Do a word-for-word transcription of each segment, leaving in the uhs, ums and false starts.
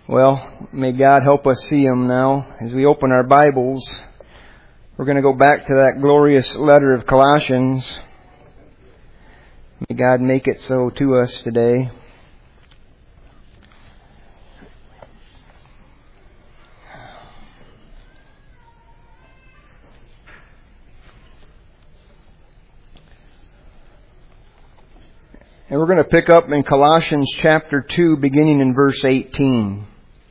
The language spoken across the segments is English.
Well, may God help us see them now. As we open our Bibles, we're going to go back to that glorious letter of Colossians. May God make it so to us today. And we're going to pick up in Colossians chapter two, beginning in verse eighteen.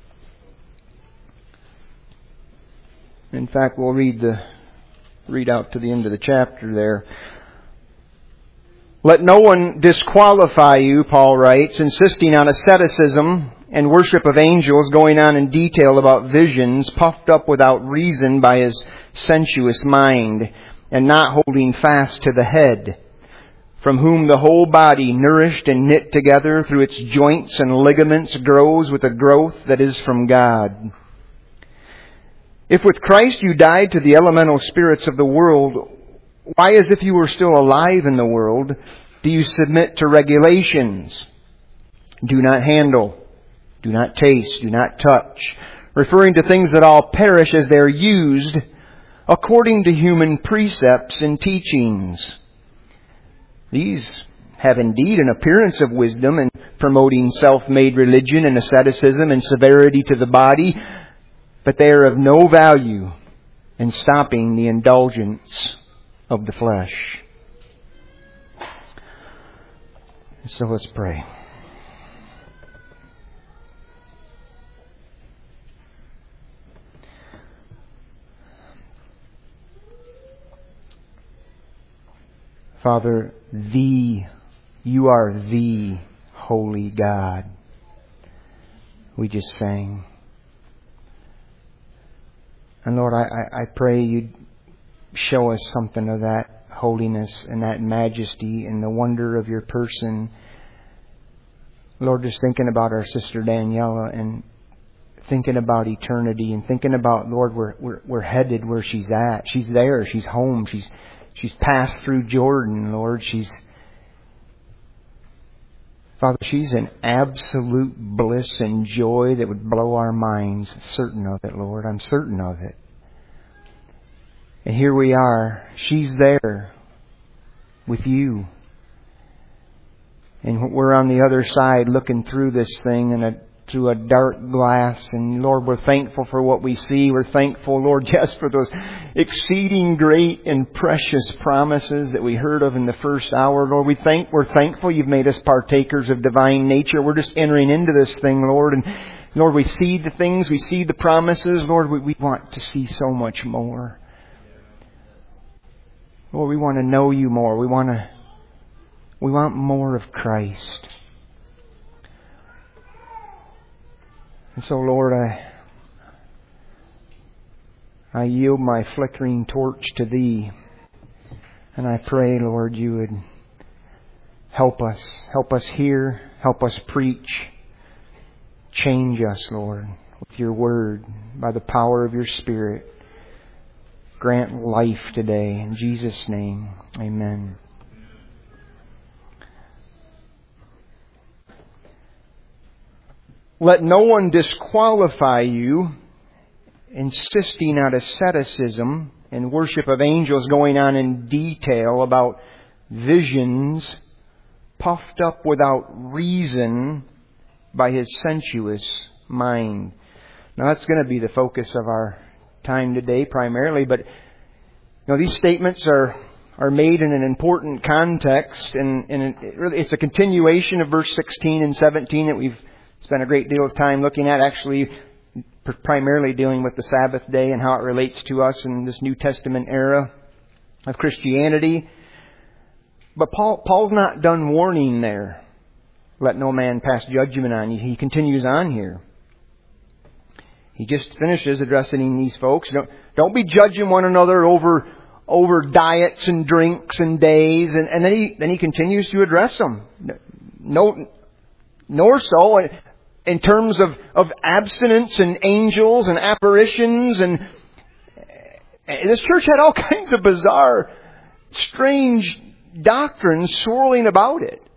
In fact, we'll read the read out to the end of the chapter there. Let no one disqualify you, Paul writes, insisting on asceticism and worship of angels, going on in detail about visions, puffed up without reason by his sensuous mind, and not holding fast to the head, from whom the whole body, nourished and knit together through its joints and ligaments, grows with a growth that is from God. If with Christ you died to the elemental spirits of the world, why, as if you were still alive in the world, do you submit to regulations? Do not handle, do not taste, do not touch, referring to things that all perish as they are used according to human precepts and teachings. These have indeed an appearance of wisdom in promoting self-made religion and asceticism and severity to the body, but they are of no value in stopping the indulgence of the flesh. So let's pray. Father, the, you are the holy God. We just sang. And Lord, I, I, I pray you'd show us something of that holiness and that majesty and the wonder of your person. Lord, just thinking about our sister Daniela and thinking about eternity and thinking about, Lord, we're, we're, we're headed where she's at. She's there. She's home. She's She's passed through Jordan, Lord. She's, Father, she's in absolute bliss and joy that would blow our minds. Certain of it, Lord. I'm certain of it. And here we are. She's there with you. And we're on the other side looking through this thing and a through a dark glass. And Lord, we're thankful for what we see. We're thankful, Lord, yes, for those exceeding great and precious promises that we heard of in the first hour. Lord, we thank, we're thankful you've made us partakers of divine nature. We're just entering into this thing, Lord. And Lord, we see the things, we see the promises. Lord, we, we want to see so much more. Lord, we want to know you more. We want to, we want more of Christ. And so, Lord, I I yield my flickering torch to Thee. And I pray, Lord, you would help us. Help us hear. Help us preach. Change us, Lord, with your word, by the power of your Spirit. Grant life today. In Jesus' name, amen. Let no one disqualify you, insisting on asceticism and worship of angels, going on in detail about visions, puffed up without reason by his sensuous mind. Now that's going to be the focus of our time today primarily, but you know, these statements are are made in an important context, and, and it really, it's a continuation of verse sixteen and seventeen that we've spent a great deal of time looking at, actually primarily dealing with the Sabbath day and how it relates to us in this New Testament era of Christianity. But Paul, Paul's not done warning there. Let no man pass judgment on you. He continues on here. He just finishes addressing these folks. Don't, don't be judging one another over over diets and drinks and days. And, and then he then he continues to address them. No, nor so in terms of, of abstinence and angels and apparitions. And, and this church had all kinds of bizarre, strange doctrines swirling about it.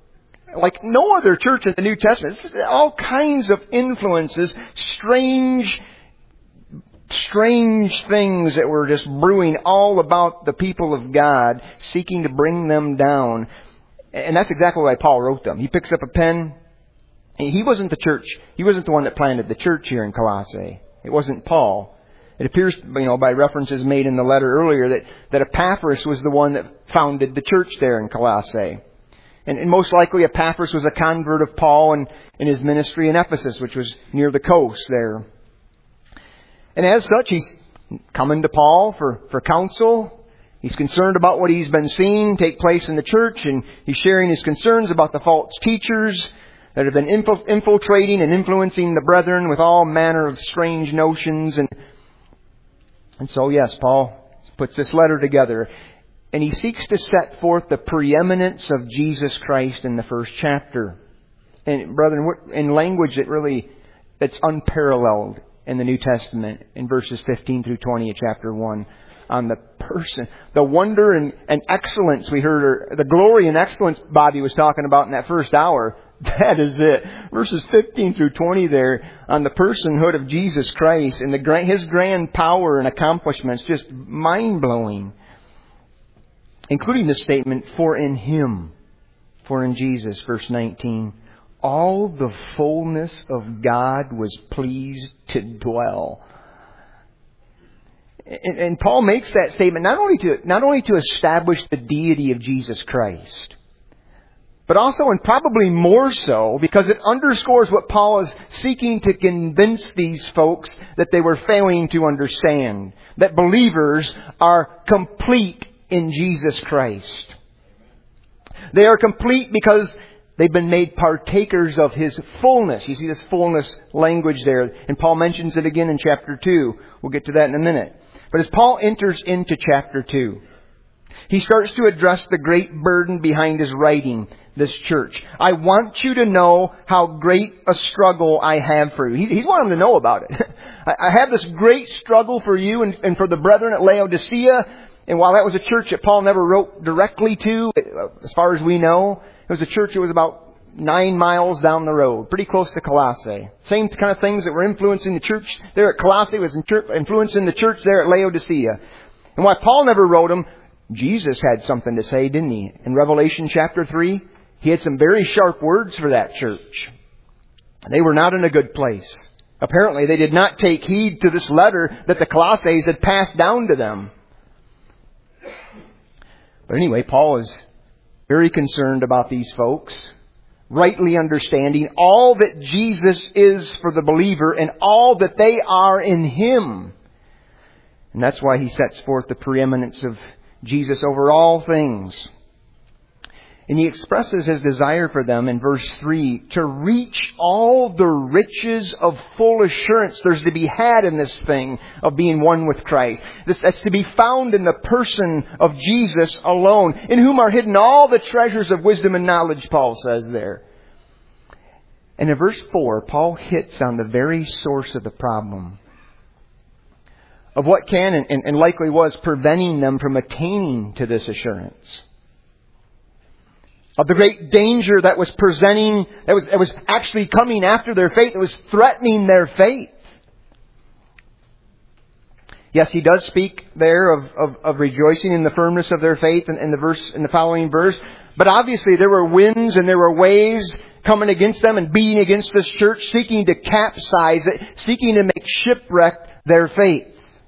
like no other church in the New Testament. It's all kinds of influences, strange, strange things that were just brewing all about the people of God, seeking to bring them down. And that's exactly why Paul wrote them. He picks up a pen. And he wasn't the church. He wasn't the one that planted the church here in Colossae. It wasn't Paul. It appears, you know, by references made in the letter earlier that, that Epaphras was the one that founded the church there in Colossae. And, and most likely Epaphras was a convert of Paul and in his ministry in Ephesus, which was near the coast there. And as such, he's coming to Paul for, for counsel. He's concerned about what he's been seeing take place in the church, and he's sharing his concerns about the false teachers that have been infiltrating and influencing the brethren with all manner of strange notions. And, and so, yes, Paul puts this letter together. And he seeks to set forth the preeminence of Jesus Christ in the first chapter. And brethren, in language that really, that's unparalleled in the New Testament, in verses fifteen through twenty of chapter one, on the person, the wonder and, and excellence we heard, or the glory and excellence Bobby was talking about in that first hour. That is it. Verses fifteen through twenty there on the personhood of Jesus Christ and the His grand power and accomplishments, just mind-blowing. Including the statement, for in Him, for in Jesus, verse nineteen, all the fullness of God was pleased to dwell. And, and Paul makes that statement not only to not only to establish the deity of Jesus Christ, but also, and probably more so, because it underscores what Paul is seeking to convince these folks that they were failing to understand. That believers are complete in Jesus Christ. They are complete because they've been made partakers of His fullness. You see this fullness language there. And Paul mentions it again in chapter two. We'll get to that in a minute. But as Paul enters into chapter two, he starts to address the great burden behind his writing this church. I want you to know how great a struggle I have for you. He's, he's wanting them to know about it. I, I have this great struggle for you and, and for the brethren at Laodicea. And while that was a church that Paul never wrote directly to, as far as we know, it was a church that was about nine miles down the road, pretty close to Colossae. Same kind of things that were influencing the church there at Colossae was influencing the church there at Laodicea. And while Paul never wrote them, Jesus had something to say, didn't He? In Revelation chapter three, He had some very sharp words for that church. They were not in a good place. Apparently, they did not take heed to this letter that the Colossians had passed down to them. But anyway, Paul is very concerned about these folks, rightly understanding all that Jesus is for the believer and all that they are in Him. And that's why he sets forth the preeminence of Jesus over all things. And he expresses his desire for them in verse three to reach all the riches of full assurance there's to be had in this thing of being one with Christ. This, that's to be found in the person of Jesus alone, in whom are hidden all the treasures of wisdom and knowledge, Paul says there. And in verse four, Paul hits on the very source of the problem, of what can and, and likely was preventing them from attaining to this assurance. Of the great danger that was presenting, that was, that was actually coming after their faith, that was threatening their faith. Yes, he does speak there of, of, of rejoicing in the firmness of their faith in, in the verse, in the following verse. But obviously there were winds and there were waves coming against them and beating against this church, seeking to capsize it, seeking to make shipwreck their faith.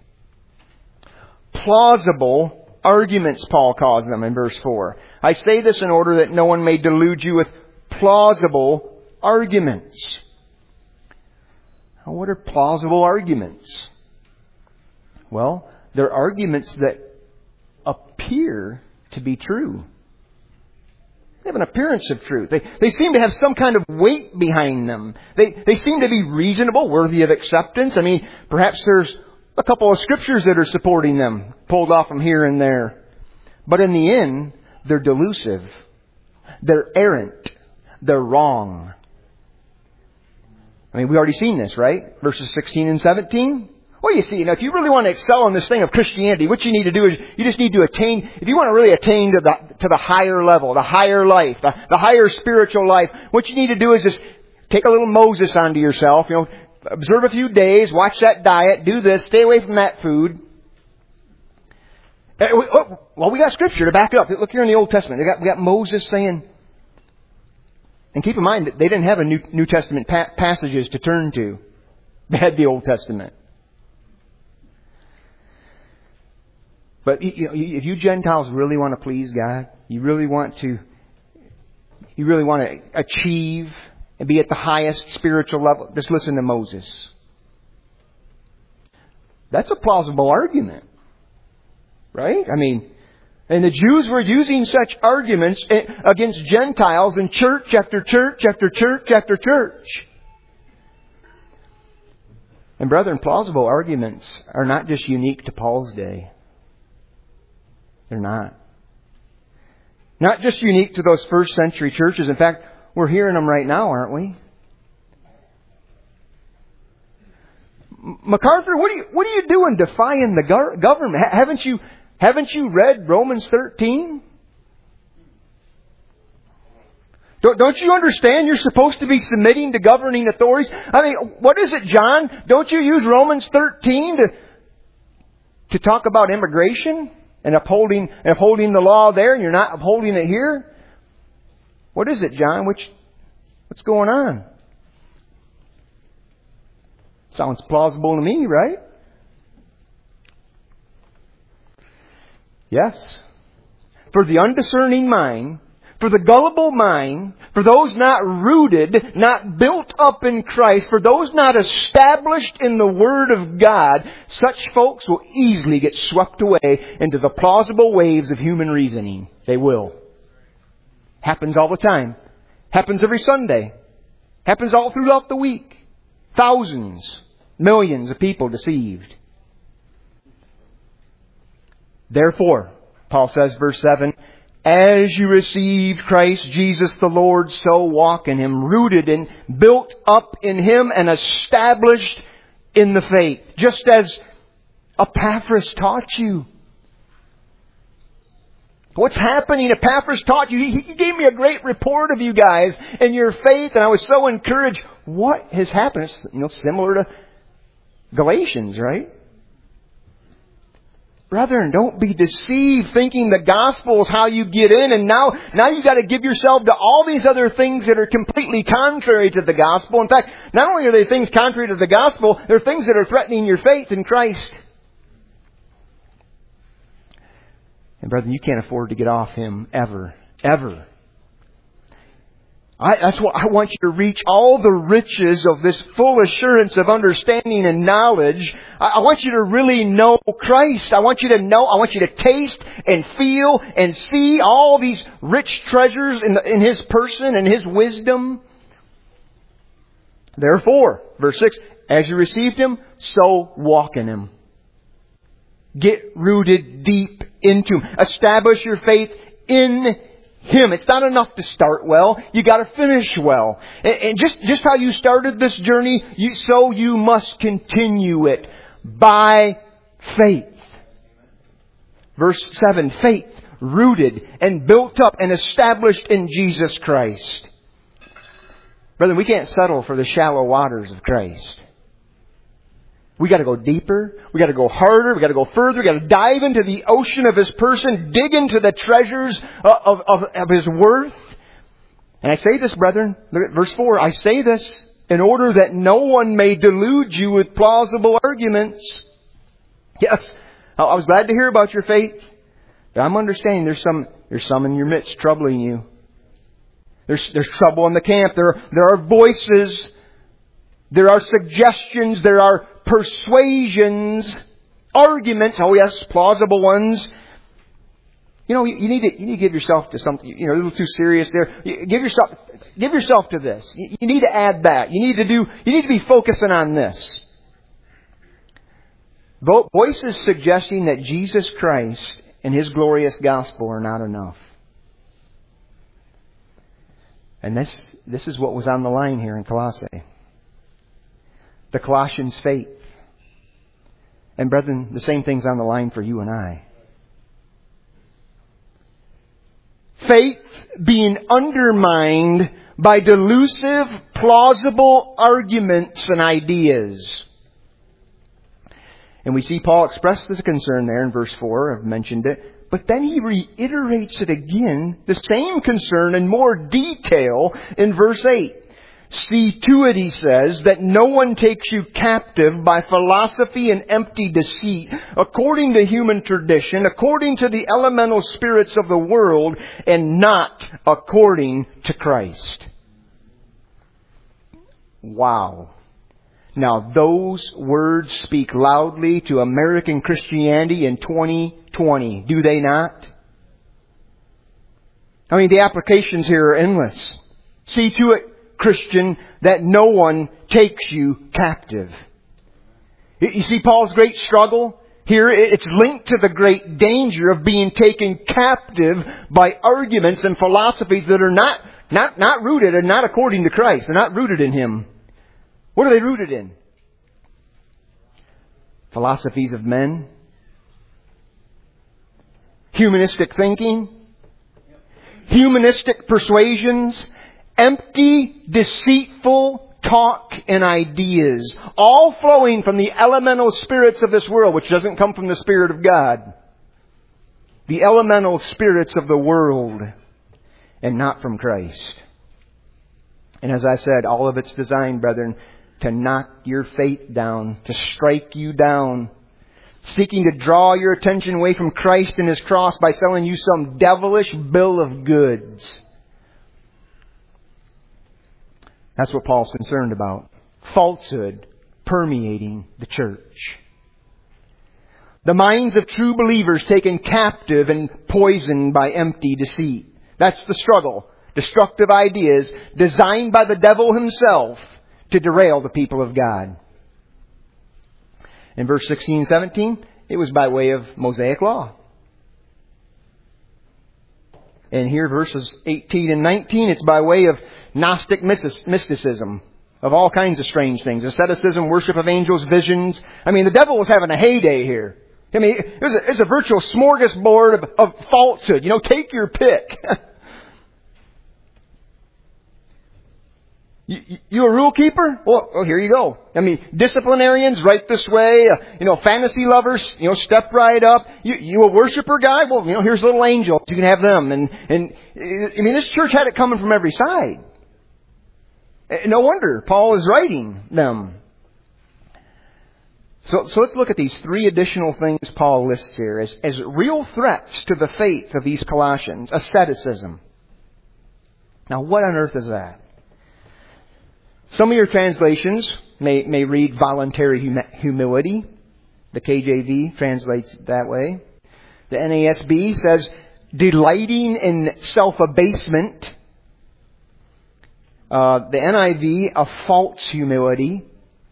Plausible arguments, Paul calls them in verse four. I say this in order that no one may delude you with plausible arguments. Now, what are plausible arguments? Well, they're arguments that appear to be true. They have an appearance of truth. They, they seem to have some kind of weight behind them. They, they seem to be reasonable, worthy of acceptance. I mean, perhaps there's a couple of scriptures that are supporting them, pulled off from here and there. But in the end, they're delusive. They're errant. They're wrong. I mean, we've already seen this, right? Verses sixteen and seventeen. Well, you see, you know, if you really want to excel in this thing of Christianity, what you need to do is you just need to attain, if you want to really attain to the, to the higher level, the higher life, the, the higher spiritual life, what you need to do is just take a little Moses onto yourself, you know, observe a few days, watch that diet, do this, stay away from that food. Well, we got Scripture to back it up. Look here in the Old Testament. We got, we got Moses saying, and keep in mind that they didn't have a New, New Testament pa- passages to turn to. They had the Old Testament. But you know, if you Gentiles really want to please God, you really want to, you really want to achieve and be at the highest spiritual level, just listen to Moses. That's a plausible argument. Right? I mean, and the Jews were using such arguments against Gentiles in church after church after church after church. And brethren, plausible arguments are not just unique to Paul's day. They're not. Not just unique to those first century churches. In fact, we're hearing them right now, aren't we? MacArthur, what are you, what are you doing defying the go- government? H- haven't you, haven't you read Romans thirteen? Don't, don't you understand you're supposed to be submitting to governing authorities? I mean, what is it, John? Don't you use Romans thirteen to, to talk about immigration and upholding, and upholding the law there, and you're not upholding it here? What is it, John? Which, what's going on? Sounds plausible to me, right? Yes. For the undiscerning mind, for the gullible mind, for those not rooted, not built up in Christ, for those not established in the Word of God, such folks will easily get swept away into the plausible waves of human reasoning. They will. Happens all the time. Happens every Sunday. Happens all throughout the week. Thousands, millions of people deceived. Therefore, Paul says, verse seven, as you received Christ Jesus the Lord, so walk in Him, rooted and built up in Him and established in the faith, just as Epaphras taught you. What's happening? Epaphras taught you. He, he gave me a great report of you guys and your faith, and I was so encouraged. What has happened? It's, you know, similar to Galatians, right? Brethren, don't be deceived thinking the gospel is how you get in, and now, now you've got to give yourself to all these other things that are completely contrary to the gospel. In fact, not only are they things contrary to the gospel, they're things that are threatening your faith in Christ. And brethren, you can't afford to get off Him ever. Ever. I, that's what I want you to reach all the riches of this full assurance of understanding and knowledge. I, I want you to really know Christ. I want you to know, I want you to taste and feel and see all these rich treasures in, the, in His person and His wisdom. Therefore, verse six, as you received Him, so walk in Him. Get rooted deep into Him. Establish your faith in Him. It's not enough to start well. You got to finish well. And, and just, just how you started this journey, you, so you must continue it by faith. Verse seven, faith rooted and built up and established in Jesus Christ. Brethren, we can't settle for the shallow waters of Christ. We got to go deeper. We got to go harder. We got to go further. We got to dive into the ocean of His person. Dig into the treasures of, of, of His worth. And I say this, brethren, look at verse four. I say this in order that no one may delude you with plausible arguments. Yes, I was glad to hear about your faith. But I'm understanding there's some, there's some in your midst troubling you. There's, there's trouble in the camp. There, there are voices. There are suggestions. There are persuasions, arguments. Oh yes, plausible ones. You know, you, you need to you need to give yourself to something. You know, a little too serious there. You, give yourself give yourself to this. You, you need to add that. You need to do. You need to be focusing on this. Voices suggesting that Jesus Christ and His glorious gospel are not enough. And this this is what was on the line here in Colossae. The Colossians' faith. And brethren, the same thing's on the line for you and I. Faith being undermined by delusive, plausible arguments and ideas. And we see Paul express this concern there in verse four. I've mentioned it. But then he reiterates it again, the same concern in more detail in verse eight. See to it, he says, that no one takes you captive by philosophy and empty deceit, according to human tradition, according to the elemental spirits of the world, and not according to Christ. Wow. Now, those words speak loudly to American Christianity in twenty twenty, do they not? I mean, the applications here are endless. See to it, Christian, that no one takes you captive. You see Paul's great struggle here? It's linked to the great danger of being taken captive by arguments and philosophies that are not, not, not rooted and not according to Christ. They're not rooted in Him. What are they rooted in? Philosophies of men? Humanistic thinking? Humanistic persuasions? Empty, deceitful talk and ideas, all flowing from the elemental spirits of this world, which doesn't come from the Spirit of God. The elemental spirits of the world, and not from Christ. And as I said, all of it's designed, brethren, to knock your faith down, to strike you down, seeking to draw your attention away from Christ and His cross by selling you some devilish bill of goods. That's what Paul's concerned about. Falsehood permeating the church. The minds of true believers taken captive and poisoned by empty deceit. That's the struggle. Destructive ideas designed by the devil himself to derail the people of God. In verse sixteen and seventeen, it was by way of Mosaic law. And here, verses eighteen and nineteen, it's by way of Gnostic mysticism of all kinds of strange things. Asceticism, worship of angels, visions. I mean, the devil was having a heyday here. I mean, it was a, it was a virtual smorgasbord of, of falsehood. You know, take your pick. you, you a rule keeper? Well, well, here you go. I mean, disciplinarians, right this way. Uh, you know, fantasy lovers, you know, step right up. You, you a worshiper guy? Well, you know, here's little angels. You can have them. And, and I mean, this church had it coming from every side. No wonder Paul is writing them. So, so let's look at these three additional things Paul lists here as, as real threats to the faith of these Colossians. Asceticism. Now, what on earth is that? Some of your translations may, may read voluntary hum- humility. The K J V translates it that way. The N A S B says delighting in self-abasement. Uh, the N I V, a false humility.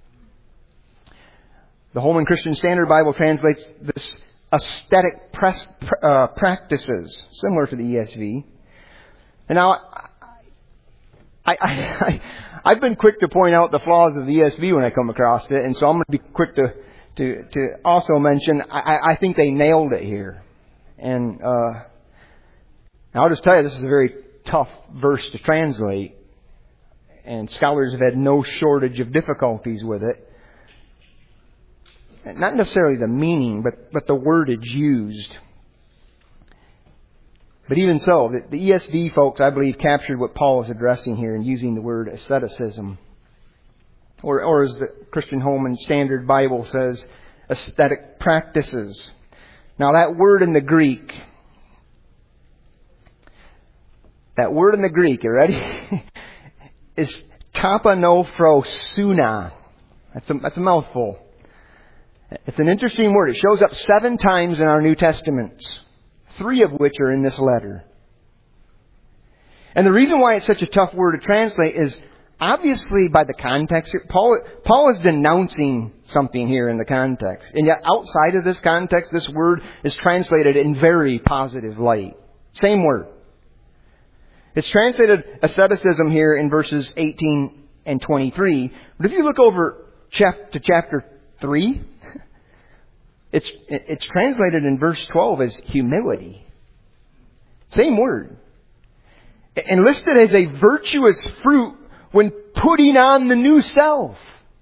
The Holman Christian Standard Bible translates this aesthetic pres- uh, practices, similar to the E S V. And now, I, I, I, I've been quick to point out the flaws of the E S V when I come across it, and so I'm going to be quick to to, to also mention I, I think they nailed it here. And uh, I'll just tell you, this is a very tough verse to translate. And scholars have had no shortage of difficulties with it. Not necessarily the meaning, but, but the wordage used. But even so, the, the E S V folks, I believe, captured what Paul is addressing here in using the word asceticism. Or, or as the Christian Holman Standard Bible says, aesthetic practices. Now that word in the Greek, that word in the Greek, you ready? is tapanophrosuna. That's a, that's a mouthful. It's an interesting word. It shows up seven times in our New Testaments, three of which are in this letter. And the reason why it's such a tough word to translate is obviously by the context here. Paul, Paul is denouncing something here in the context. And yet outside of this context, this word is translated in very positive light. Same word. It's translated asceticism here in verses eighteen and twenty-three. But if you look over chap- to chapter three, It's, it's translated in verse twelve as humility. Same word. And listed as a virtuous fruit when putting on the new self.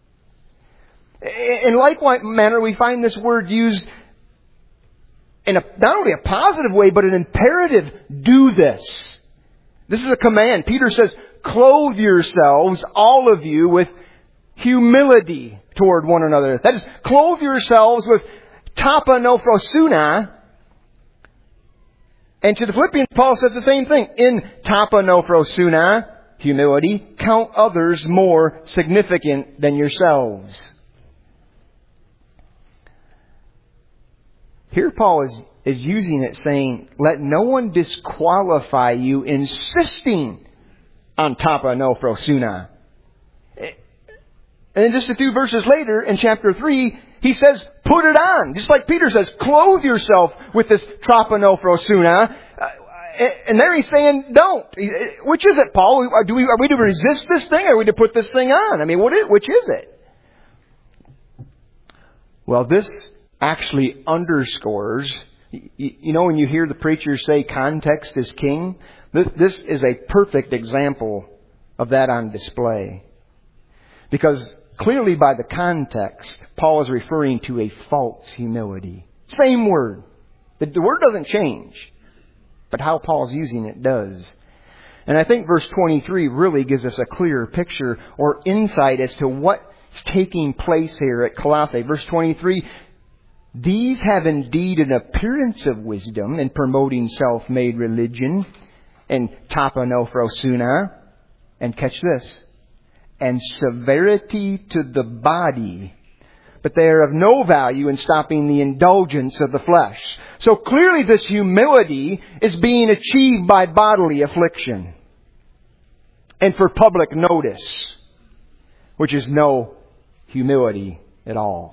In likewise manner, we find this word used in a, not only a positive way, but an imperative. Do this. This is a command. Peter says, clothe yourselves, all of you, with humility toward one another. That is, clothe yourselves with tapanophrosuna. And to the Philippians, Paul says the same thing. In tapanophrosuna, humility, count others more significant than yourselves. Here Paul is, is using it saying, let no one disqualify you insisting on tapanophrosuna. And then just a few verses later, in chapter three, he says, put it on. Just like Peter says, clothe yourself with this tapanophrosuna. Uh, and there he's saying, don't. Which is it, Paul? Do we, are we to resist this thing or are we to put this thing on? I mean, what is, which is it? Well, this actually underscores, you, you know, when you hear the preachers say context is king, this, this is a perfect example of that on display. Because clearly by the context, Paul is referring to a false humility. Same word. The, the word doesn't change. But how Paul's using it does. And I think verse twenty-three really gives us a clearer picture or insight as to what's taking place here at Colossae. Verse twenty-three, these have indeed an appearance of wisdom in promoting self-made religion and tapanophrosuna. And catch this. And severity to the body, but they are of no value in stopping the indulgence of the flesh. So clearly this humility is being achieved by bodily affliction and for public notice, which is no humility at all.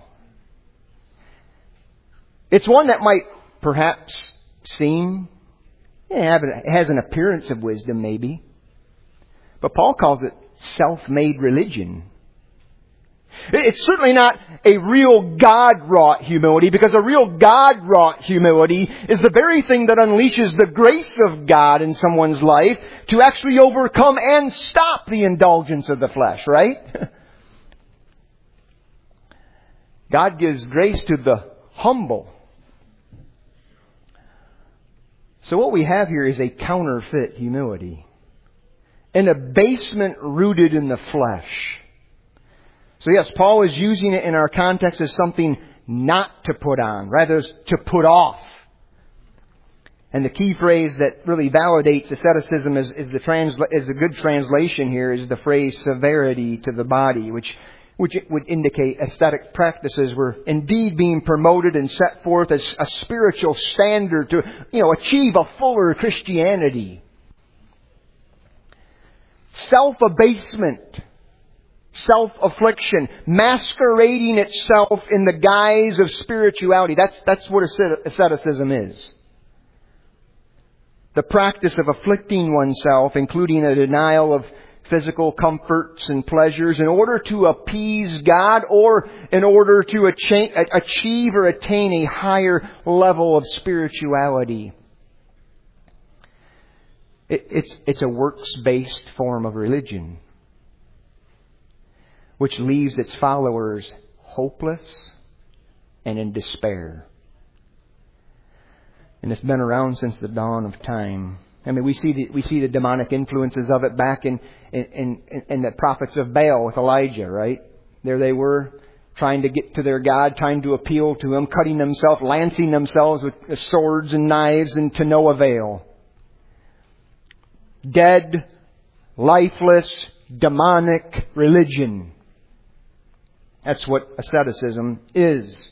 It's one that might perhaps seem, yeah, it has an appearance of wisdom maybe, but Paul calls it self-made religion. It's certainly not a real God-wrought humility, because a real God-wrought humility is the very thing that unleashes the grace of God in someone's life to actually overcome and stop the indulgence of the flesh, right? God gives grace to the humble. So what we have here is a counterfeit humility. An abasement rooted in the flesh. So yes, Paul is using it in our context as something not to put on, rather to put off. And the key phrase that really validates asceticism is, is the transla- is a good translation here is the phrase severity to the body, which which would indicate ascetic practices were indeed being promoted and set forth as a spiritual standard to, you know, achieve a fuller Christianity. Self-abasement, self-affliction, masquerading itself in the guise of spirituality. That's, that's what asceticism is. The practice of afflicting oneself, including a denial of physical comforts and pleasures in order to appease God or in order to achieve or attain a higher level of spirituality. It, it's, it's a works-based form of religion, which leaves its followers hopeless and in despair. And it's been around since the dawn of time. I mean, we see the, we see the demonic influences of it back in, in, in, in the prophets of Baal with Elijah, right? There they were, trying to get to their God, trying to appeal to Him, cutting themselves, lancing themselves with swords and knives, and to no avail. Dead, lifeless, demonic religion. That's what asceticism is.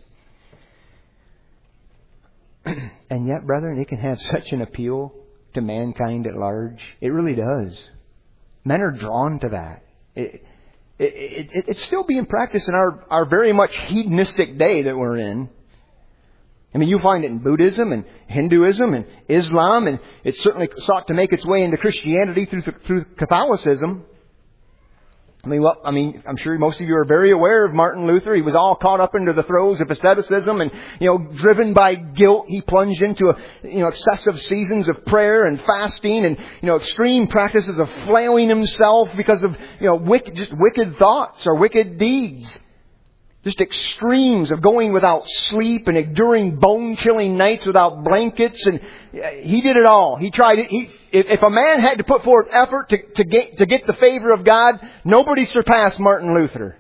And yet, brethren, it can have such an appeal to mankind at large. It really does. Men are drawn to that. It, it, it, it's still being practiced in our, our very much hedonistic day that we're in. I mean, you find it in Buddhism and Hinduism and Islam, and it certainly sought to make its way into Christianity through through Catholicism. I mean, well, I mean, I'm sure most of you are very aware of Martin Luther. He was all caught up into the throes of asceticism and, you know, driven by guilt, he plunged into, a, you know, excessive seasons of prayer and fasting and, you know, extreme practices of flailing himself because of, you know, wicked, just wicked thoughts or wicked deeds. Just extremes of going without sleep and enduring bone-chilling nights without blankets. And he did it all. He tried it. He, if, if a man had to put forth effort to, to get to get the favor of God, nobody surpassed Martin Luther.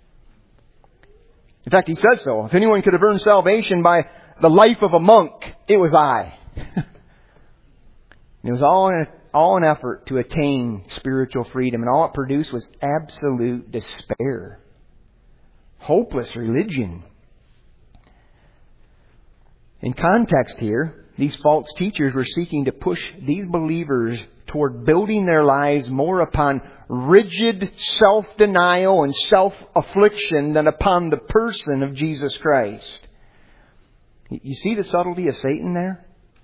In fact, he says so. If anyone could have earned salvation by the life of a monk, it was I. It was all an, all an effort to attain spiritual freedom. And all it produced was absolute despair. Hopeless religion. In context here, these false teachers were seeking to push these believers toward building their lives more upon rigid self-denial and self-affliction than upon the person of Jesus Christ. You see the subtlety of Satan there?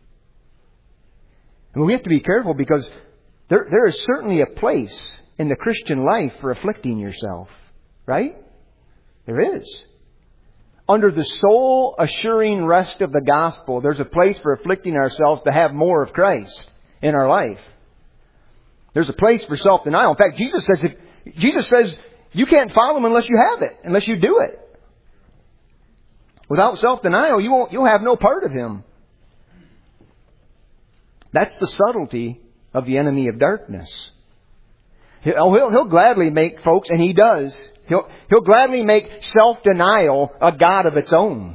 And we have to be careful because there, there is certainly a place in the Christian life for afflicting yourself. Right? There is. Under the soul assuring rest of the gospel, there's a place for afflicting ourselves to have more of Christ in our life. There's a place for self-denial. In fact, Jesus says, if, Jesus says you can't follow Him unless you have it, unless you do it. Without self-denial, you won't, you'll have no part of Him. That's the subtlety of the enemy of darkness. He'll, he'll, he'll gladly make folks, and he does, He'll, he'll gladly make self-denial a god of its own.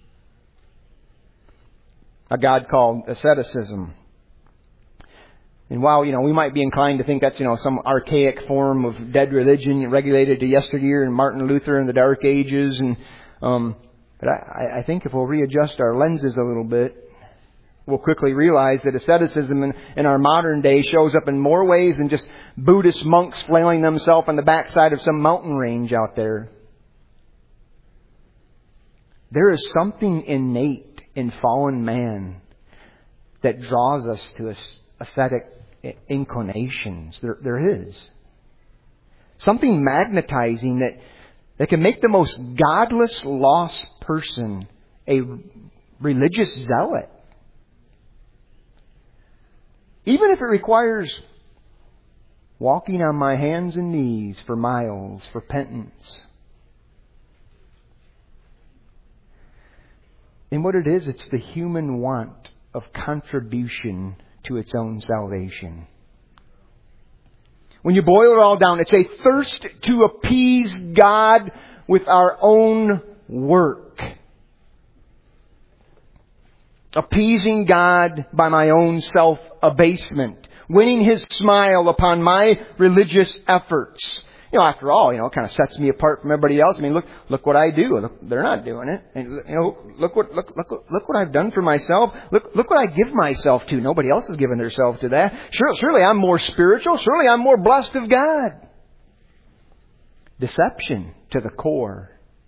A god called asceticism. And while, you know, we might be inclined to think that's, you know, some archaic form of dead religion regulated to yesteryear and Martin Luther in the Dark Ages. And um, But I, I think if we'll readjust our lenses a little bit, we'll quickly realize that asceticism in, in our modern day shows up in more ways than just Buddhist monks flailing themselves on the backside of some mountain range out there. There is something innate in fallen man that draws us to ascetic inclinations. There, there is. Something magnetizing that, that can make the most godless, lost person a religious zealot. Even if it requires walking on my hands and knees for miles for penance. And what it is, it's the human want of contribution to its own salvation. When you boil it all down, it's a thirst to appease God with our own work. Appeasing God by my own self-abasement. Winning His smile upon my religious efforts. You know, after all, you know, it kind of sets me apart from everybody else. I mean, look, look what I do. Look, they're not doing it. And, you know, look what, look, look, look what I've done for myself. Look, look what I give myself to. Nobody else has given themselves to that. Surely, surely I'm more spiritual. Surely I'm more blessed of God. Deception to the core.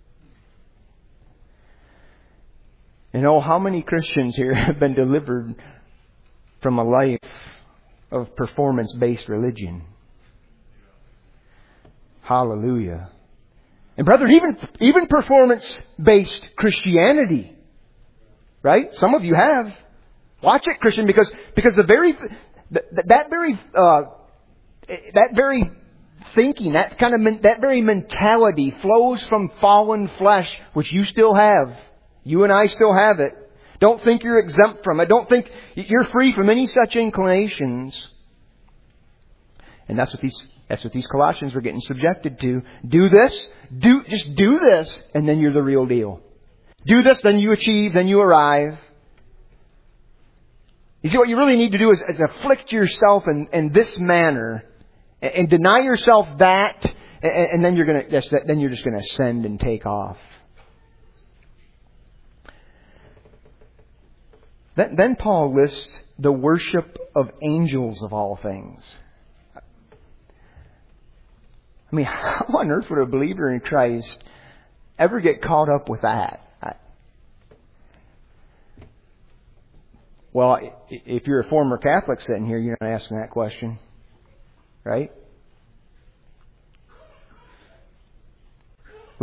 You know, how many Christians here have been delivered from a life of performance-based religion? Hallelujah. And brethren, even, even performance-based Christianity. Right? Some of you have. Watch it, Christian, because, because the very, that, that very, uh, that very thinking, that kind of, that very mentality flows from fallen flesh, which you still have. You and I still have it. Don't think you're exempt from it. Don't think you're free from any such inclinations. And that's what these that's what these Colossians were getting subjected to. Do this, do just do this, and then you're the real deal. Do this, then you achieve, then you arrive. You see, what you really need to do is, is afflict yourself in, in this manner, and, and deny yourself that, and, and then you're gonna then you're just gonna ascend and take off. Then, then Paul lists the worship of angels of all things. I mean, how on earth would a believer in Christ ever get caught up with that? I, well, if you're a former Catholic sitting here, you're not asking that question. Right?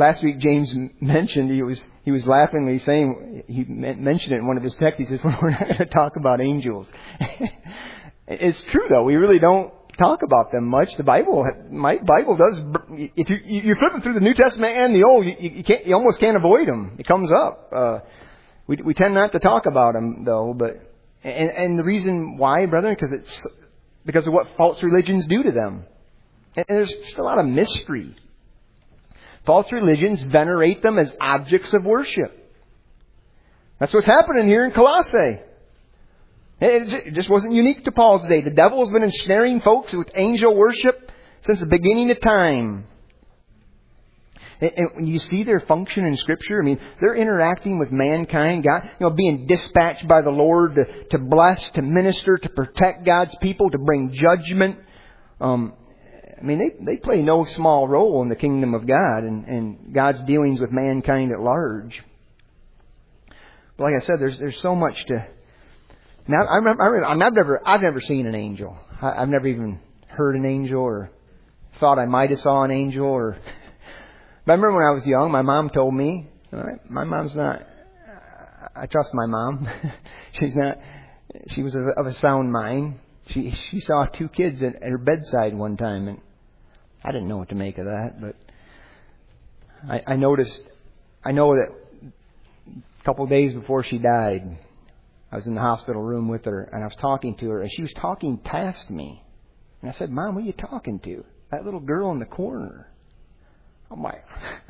last week James mentioned, he was he was laughingly saying, he mentioned it in one of his texts, he says, well, we're not going to talk about angels. It's true though, we really don't talk about them much. The Bible, my Bible does, if you, you're flipping through the New Testament and the Old, you, you can't, you almost can't avoid them. It comes up. Uh, we, we tend not to talk about them though, but, and, and the reason why, brethren, because it's, because of what false religions do to them. And there's just a lot of mystery. False religions venerate them as objects of worship. That's what's happening here in Colossae. It just wasn't unique to Paul's day. The devil has been ensnaring folks with angel worship since the beginning of time. And when you see their function in Scripture, I mean, they're interacting with mankind, God, you know, being dispatched by the Lord to, to bless, to minister, to protect God's people, to bring judgment. Um, I mean, they, they play no small role in the kingdom of God and, and God's dealings with mankind at large. But like I said, there's there's so much to. Now, I remember, I remember, I've never I've never seen an angel. I, I've never even heard an angel or thought I might have saw an angel. Or I remember when I was young, my mom told me. My mom's not. I trust my mom. She's not. She was of a sound mind. She she saw two kids at, at her bedside one time, and I didn't know what to make of that. But I, I noticed. I know that a couple of days before she died, I was in the hospital room with her, and I was talking to her, and she was talking past me. And I said, "Mom, what are you talking to? That little girl in the corner." I'm like,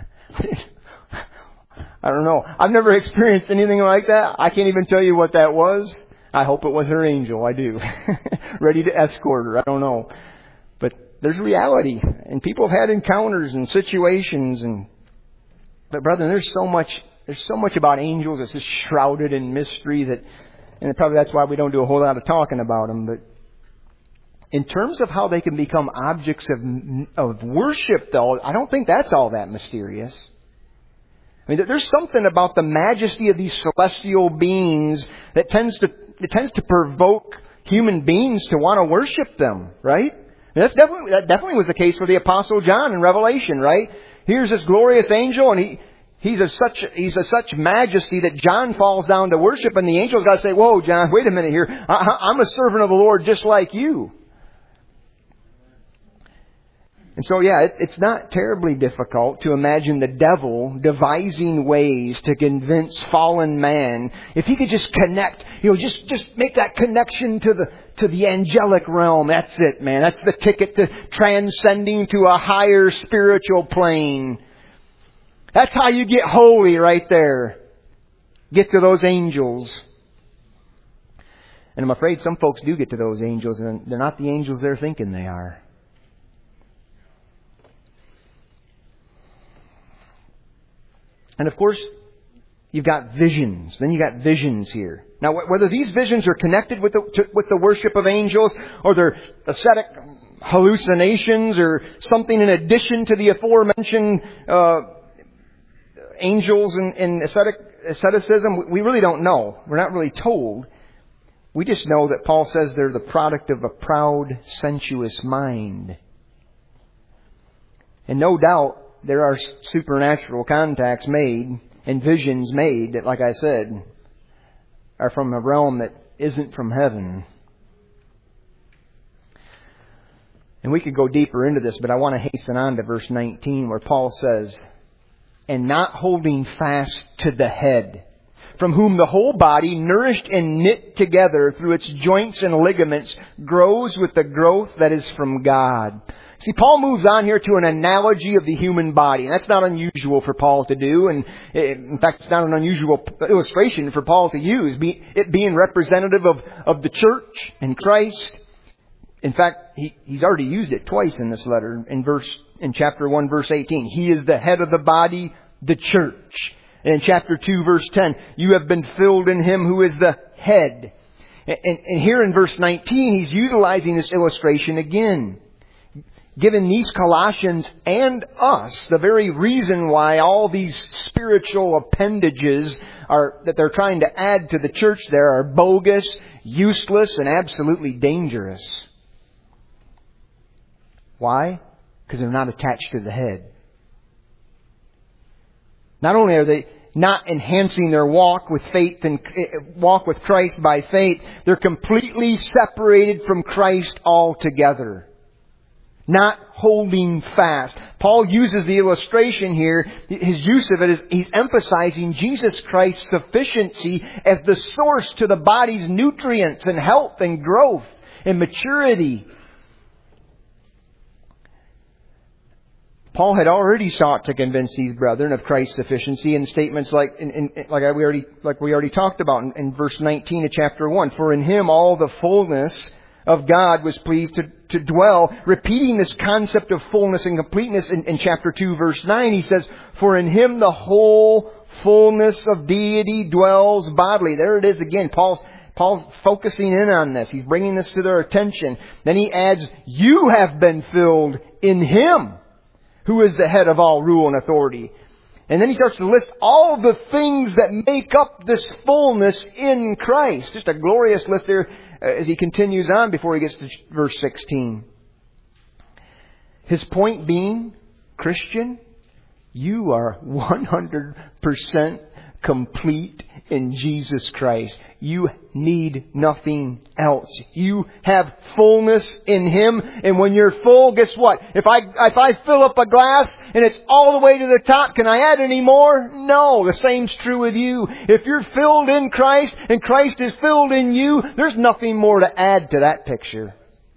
I don't know. I've never experienced anything like that. I can't even tell you what that was. I hope it was her angel. I do. Ready to escort her. I don't know. But there's reality. And people have had encounters and situations. And But brethren, there's so much there's so much about angels that's just shrouded in mystery that, and probably that's why we don't do a whole lot of talking about them. But in terms of how they can become objects of, of worship, though, I don't think that's all that mysterious. I mean, there's something about the majesty of these celestial beings that tends to it tends to provoke human beings to want to worship them, right? And that's definitely that definitely was the case for the Apostle John in Revelation, right? Here's this glorious angel, and he he's of such he's of such majesty that John falls down to worship, and the angel's got to say, "Whoa, John, wait a minute here. I, I'm a servant of the Lord, just like you." And so, yeah, it, it's not terribly difficult to imagine the devil devising ways to convince fallen man, if he could just connect, you know, just, just make that connection to the, to the angelic realm. That's it, man. That's the ticket to transcending to a higher spiritual plane. That's how you get holy right there. Get to those angels. And I'm afraid some folks do get to those angels, and they're not the angels they're thinking they are. And of course, you've got visions. Then you got visions here. Now, whether these visions are connected with the to, with the worship of angels, or they're ascetic hallucinations, or something in addition to the aforementioned uh, angels and, and ascetic asceticism, we really don't know. We're not really told. We just know that Paul says they're the product of a proud, sensuous mind. And no doubt, there are supernatural contacts made and visions made that, like I said, are from a realm that isn't from heaven. And we could go deeper into this, but I want to hasten on to verse nineteen where Paul says, "And not holding fast to the head, from whom the whole body, nourished and knit together through its joints and ligaments, grows with the growth that is from God." See, Paul moves on here to an analogy of the human body. And that's not unusual for Paul to do. And in fact, it's not an unusual illustration for Paul to use, it being representative of, of the church and Christ. In fact, he, he's already used it twice in this letter in verse, in chapter one, verse eighteen. He is the head of the body, the church. And in chapter two, verse ten, you have been filled in Him who is the head. And, and, and here in verse nineteen, he's utilizing this illustration again. Given these Colossians and us the very reason why all these spiritual appendages are that they're trying to add to the church there are bogus, useless, and absolutely dangerous. Why? Because they're not attached to the head. Not only are they not enhancing their walk with faith and walk with Christ by faith, they're completely separated from Christ altogether. Not holding fast. Paul uses the illustration here. His use of it is he's emphasizing Jesus Christ's sufficiency as the source to the body's nutrients and health and growth and maturity. Paul had already sought to convince these brethren of Christ's sufficiency in statements like in, in, like we already like we already talked about in, in verse nineteen of chapter one. For in Him all the fullness of God was pleased to, to dwell. Repeating this concept of fullness and completeness in, in chapter two, verse nine, he says, for in Him the whole fullness of deity dwells bodily. There it is again. Paul's Paul's focusing in on this. He's bringing this to their attention. Then he adds, you have been filled in Him, who is the head of all rule and authority. And then he starts to list all the things that make up this fullness in Christ. Just a glorious list there as he continues on before he gets to verse sixteen. His point being, Christian, you are one hundred percent complete in Jesus Christ. You need nothing else. You have fullness in Him. And when you're full, guess what? If I, if I fill up a glass and it's all the way to the top, can I add any more? No. The same's true with you. If you're filled in Christ and Christ is filled in you, there's nothing more to add to that picture.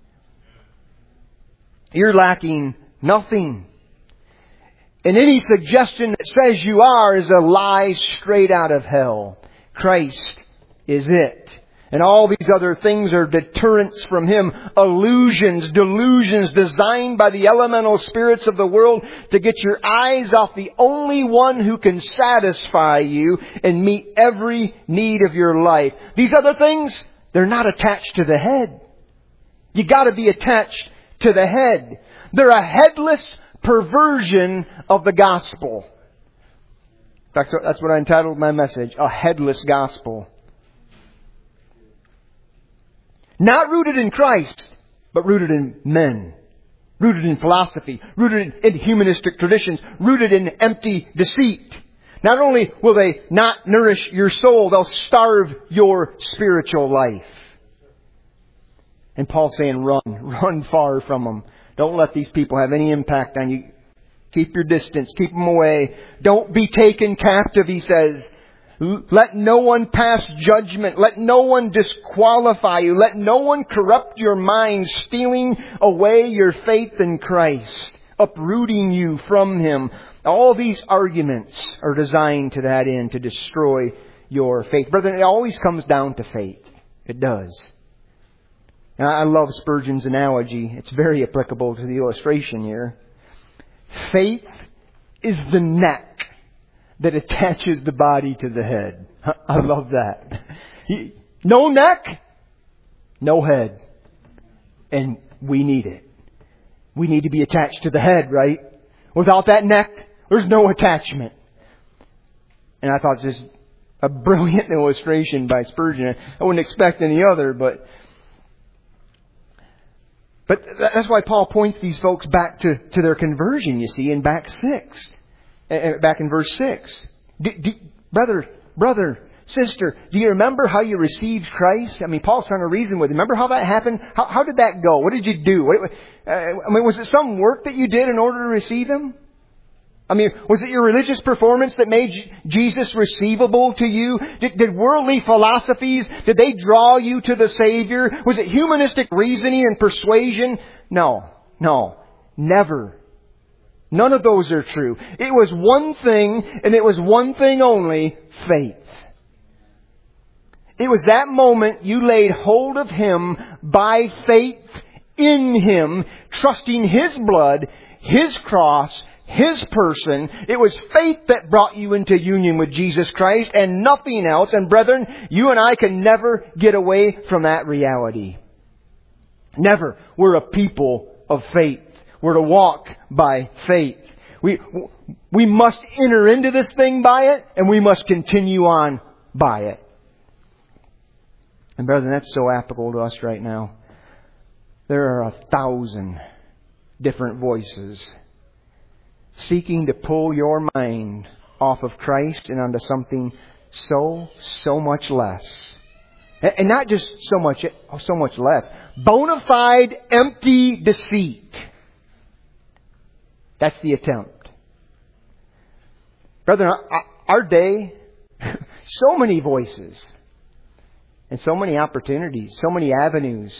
You're lacking nothing. And any suggestion that says you are is a lie straight out of hell. Christ is it. And all these other things are deterrents from Him. Illusions, delusions designed by the elemental spirits of the world to get your eyes off the only one who can satisfy you and meet every need of your life. These other things, they're not attached to the head. You got to be attached to the head. They're a headless perversion of the gospel. In fact, that's what I entitled my message, A Headless Gospel. Not rooted in Christ, but rooted in men. Rooted in philosophy. Rooted in humanistic traditions. Rooted in empty deceit. Not only will they not nourish your soul, they'll starve your spiritual life. And Paul's saying, run. Run far from them. Don't let these people have any impact on you. Keep your distance. Keep them away. Don't be taken captive, he says. Let no one pass judgment. Let no one disqualify you. Let no one corrupt your mind, stealing away your faith in Christ, uprooting you from Him. All these arguments are designed to that end, to destroy your faith. Brethren, it always comes down to faith. It does. Now, I love Spurgeon's analogy. It's very applicable to the illustration here. Faith is the neck that attaches the body to the head. I love that. No neck, no head. And we need it. We need to be attached to the head, right? Without that neck, there's no attachment. And I thought this was a brilliant illustration by Spurgeon. I wouldn't expect any other, but But that's why Paul points these folks back to, to their conversion, you see, in back six. Back in verse six. Do, do, brother, brother, sister, do you remember how you received Christ? I mean, Paul's trying to reason with you. Remember how that happened? How, how did that go? What did you do? What, uh, I mean, was it some work that you did in order to receive Him? I mean, was it your religious performance that made Jesus receivable to you? Did, did worldly philosophies, did they draw you to the Savior? Was it humanistic reasoning and persuasion? No, no, never. None of those are true. It was one thing, and it was one thing only, faith. It was that moment you laid hold of Him by faith in Him, trusting His blood, His cross, His person. It was faith that brought you into union with Jesus Christ and nothing else. And brethren, you and I can never get away from that reality. Never. We're a people of faith. We're to walk by faith. We, we must enter into this thing by it, and we must continue on by it. And brethren, that's so applicable to us right now. There are a thousand different voices seeking to pull your mind off of Christ and onto something so, so much less. And not just so much, so much less. Bona fide, empty deceit. That's the attempt. Brethren, our day, so many voices. And so many opportunities. So many avenues.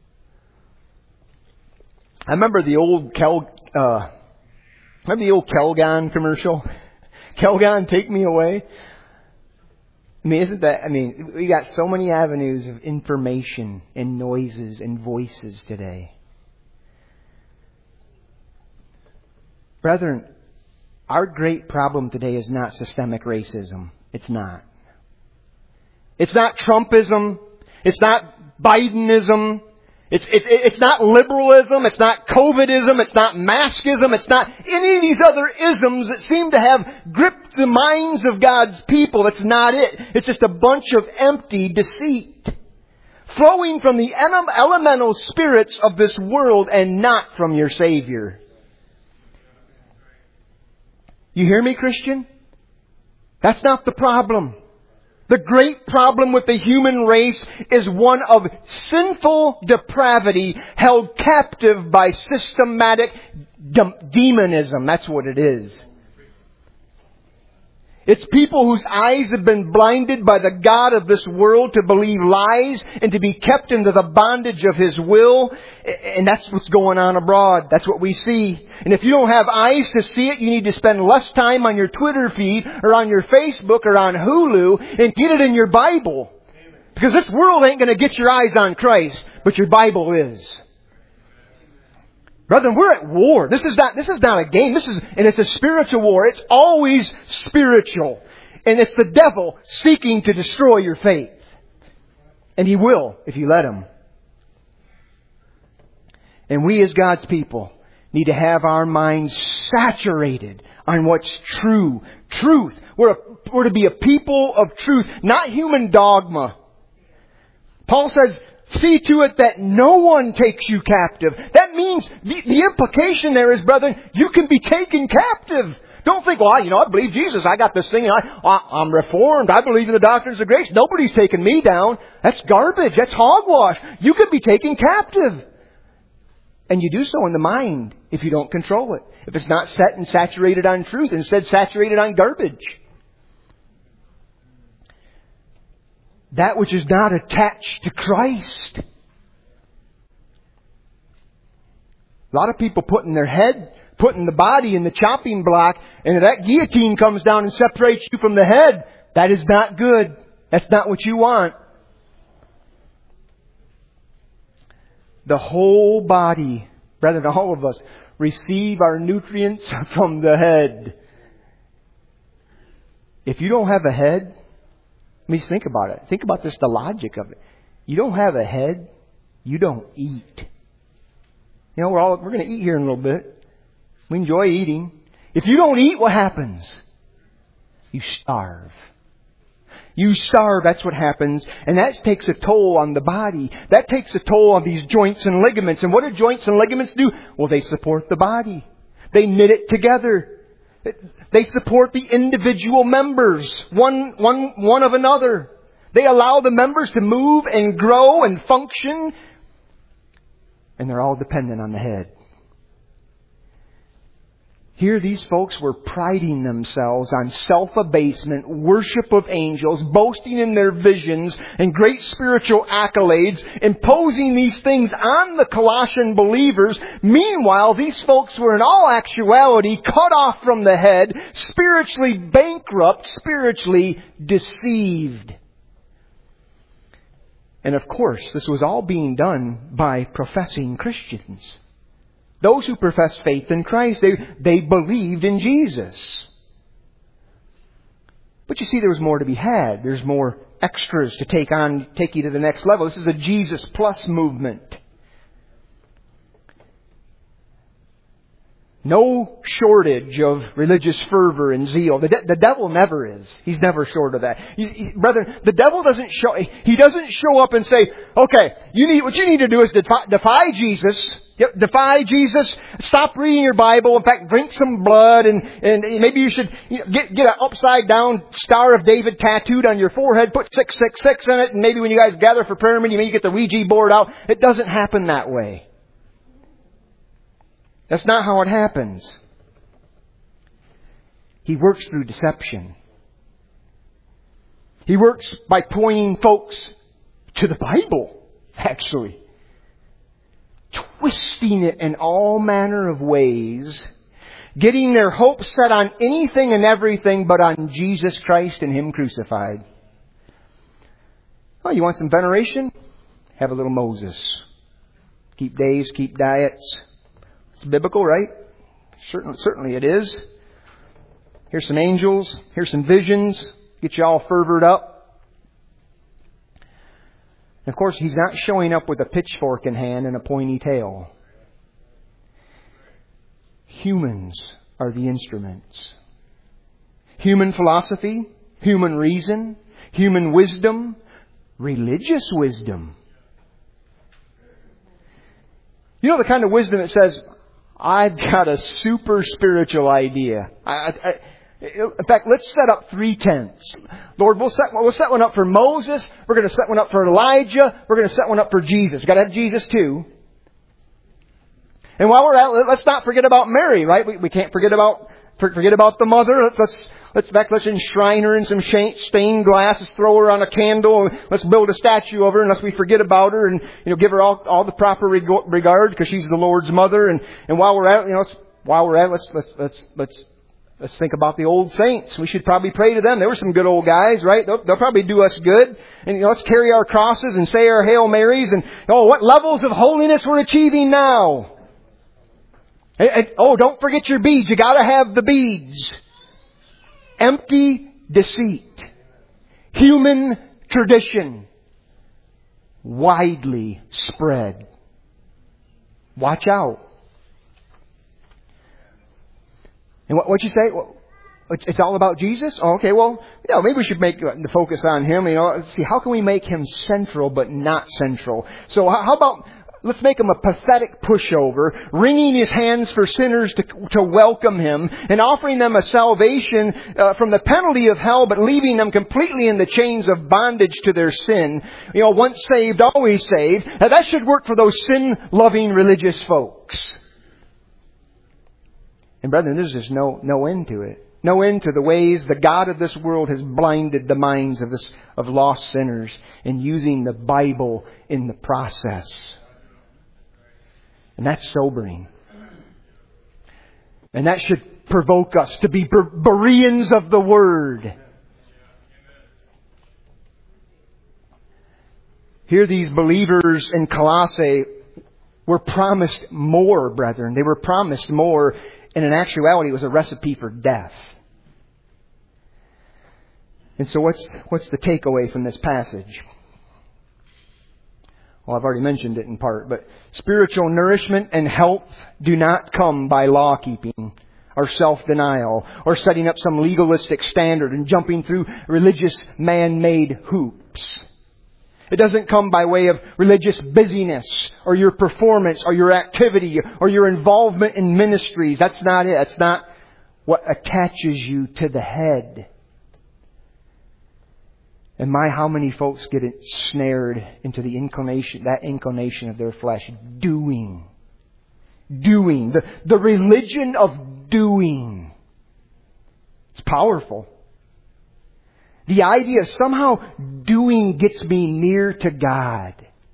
I remember the old Kel, uh, remember the old Kelgon commercial? Kelgon, take me away. I mean, isn't that, I mean, we got so many avenues of information and noises and voices today. Brethren, our great problem today is not systemic racism. It's not. It's not Trumpism. It's not Bidenism. It's, it, it's not liberalism. It's not COVIDism. It's not maskism. It's not any of these other isms that seem to have gripped the minds of God's people. That's not it. It's just a bunch of empty deceit. Flowing from the elemental spirits of this world and not from your Savior. You hear me, Christian? That's not the problem. The great problem with the human race is one of sinful depravity held captive by systematic de- demonism. That's what it is. It's people whose eyes have been blinded by the God of this world to believe lies and to be kept into the bondage of His will. And that's what's going on abroad. That's what we see. And if you don't have eyes to see it, you need to spend less time on your Twitter feed or on your Facebook or on Hulu and get it in your Bible. Because this world ain't going to get your eyes on Christ, but your Bible is. Brethren, we're at war. This is not, this is not a game. This is, and it's a spiritual war. It's always spiritual. And it's the devil seeking to destroy your faith. And he will, if you let him. And we as God's people need to have our minds saturated on what's true. Truth. We're, a, we're to be a people of truth, not human dogma. Paul says, see to it that no one takes you captive. That means the, the implication there is, brethren, you can be taken captive. Don't think, well, you know, I believe Jesus. I got this thing. I, I, I'm reformed. I believe in the doctrines of grace. Nobody's taking me down. That's garbage. That's hogwash. You could be taken captive. And you do so in the mind if you don't control it. If it's not set and saturated on truth, instead saturated on garbage. That which is not attached to Christ. A lot of people putting their head, putting the body in the chopping block, and if that guillotine comes down and separates you from the head, that is not good. That's not what you want. The whole body, brethren, all of us, receive our nutrients from the head. If you don't have a head, let me just think about it. Think about this, the logic of it. You don't have a head, you don't eat. You know, we're all we're going to eat here in a little bit. We enjoy eating. If you don't eat, what happens? You starve. You starve, that's what happens. And that takes a toll on the body. That takes a toll on these joints and ligaments. And what do joints and ligaments do? Well, they support the body. They knit it together. They support the individual members, one, one, one of another. They allow the members to move and grow and function. And they're all dependent on the head. Here these folks were priding themselves on self-abasement, worship of angels, boasting in their visions and great spiritual accolades, imposing these things on the Colossian believers. Meanwhile, these folks were in all actuality cut off from the head, spiritually bankrupt, spiritually deceived. And of course, this was all being done by professing Christians. Those who profess faith in Christ, they, they believed in Jesus. But you see, there was more to be had. There's more extras to take on, take you to the next level. This is the Jesus Plus movement. No shortage of religious fervor and zeal. The, de- the devil never is. He's never short of that. He's, he, brethren, the devil doesn't show, he doesn't show up and say, okay, you need, what you need to do is defy, defy Jesus. Yep, defy Jesus. Stop reading your Bible. In fact, drink some blood, and, and maybe you should you know, get, get an upside down Star of David tattooed on your forehead, put six six six in it, and maybe when you guys gather for prayer meeting, you get the Ouija board out. It doesn't happen that way. That's not how it happens. He works through deception. He works by pointing folks to the Bible, actually. Twisting it in all manner of ways. Getting their hopes set on anything and everything but on Jesus Christ and Him crucified. Oh, you want some veneration? Have a little Moses. Keep days, keep diets. It's biblical, right? Certainly, certainly it is. Here's some angels. Here's some visions. Get you all fervored up. And of course, He's not showing up with a pitchfork in hand and a pointy tail. Humans are the instruments. Human philosophy, human reason, human wisdom, religious wisdom. You know the kind of wisdom that says, I've got a super spiritual idea. I, I, in fact, let's set up three tents. Lord, we'll set, we'll set one up for Moses. We're going to set one up for Elijah. We're going to set one up for Jesus. We've got to have Jesus too. And while we're at it, let's not forget about Mary, right? We, we can't forget about forget about the mother. Let's let's let's, back, let's enshrine her in some stained glass. Let's throw her on a candle. Let's build a statue of her, unless we forget about her, and you know, give her all all the proper regard because she's the Lord's mother. And and while we're at it, you know, let's, while we're at it, let's let's let's let's let's think about the old saints. We should probably pray to them. They were some good old guys, right? They'll, they'll probably do us good. And you know, let's carry our crosses and say our Hail Marys. And oh, what levels of holiness we're achieving now. And, and, oh, don't forget your beads. You got to have the beads. Empty deceit. Human tradition. Widely spread. Watch out. And what what you say? Well, it's, it's all about Jesus? Oh, okay, well, you know, maybe we should make the focus on Him. You know, let's see, how can we make Him central but not central? So how about, let's make Him a pathetic pushover, wringing His hands for sinners to, to welcome Him, and offering them a salvation uh, from the penalty of hell, but leaving them completely in the chains of bondage to their sin. You know, once saved, always saved. Now that should work for those sin-loving religious folks. And brethren, there's just no, no end to it. No end to the ways the God of this world has blinded the minds of this, of lost sinners, and using the Bible in the process. And that's sobering. And that should provoke us to be Bereans of the Word. Here these believers in Colossae were promised more, brethren. They were promised more. And in actuality, it was a recipe for death. And so what's what's the takeaway from this passage? Well, I've already mentioned it in part, but spiritual nourishment and health do not come by law keeping or self-denial or setting up some legalistic standard and jumping through religious man-made hoops. It doesn't come by way of religious busyness or your performance or your activity or your involvement in ministries. That's not it. That's not what attaches you to the head. And my, how many folks get snared into the inclination, that inclination of their flesh. Doing. Doing. The, the religion of doing. It's powerful. The idea of somehow doing gets me near to God.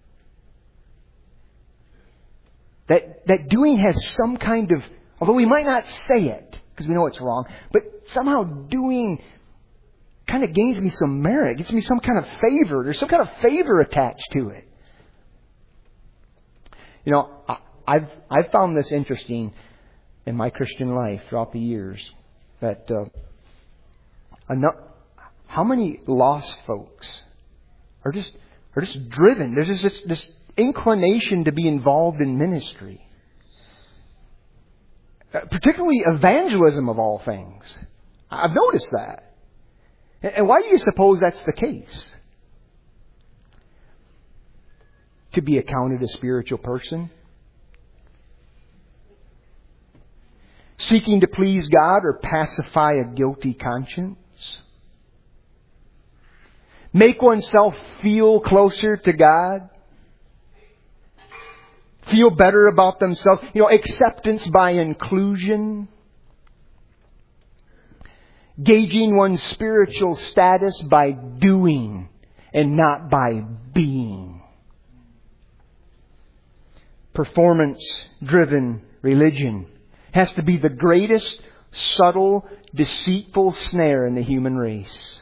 That, that doing has some kind of, although we might not say it, because we know it's wrong, but somehow doing kind of gains me some merit, gets me some kind of favor. There's some kind of favor attached to it. You know, I, I've, I've found this interesting in my Christian life throughout the years, that uh, enough, how many lost folks are just are just driven? There's just this, this inclination to be involved in ministry. Particularly evangelism of all things. I've noticed that. And why do you suppose that's the case? To be accounted a spiritual person? Seeking to please God or pacify a guilty conscience? Make oneself feel closer to God? Feel better about themselves? You know, acceptance by inclusion? Gauging one's spiritual status by doing and not by being. Performance-driven religion has to be the greatest subtle, deceitful snare in the human race.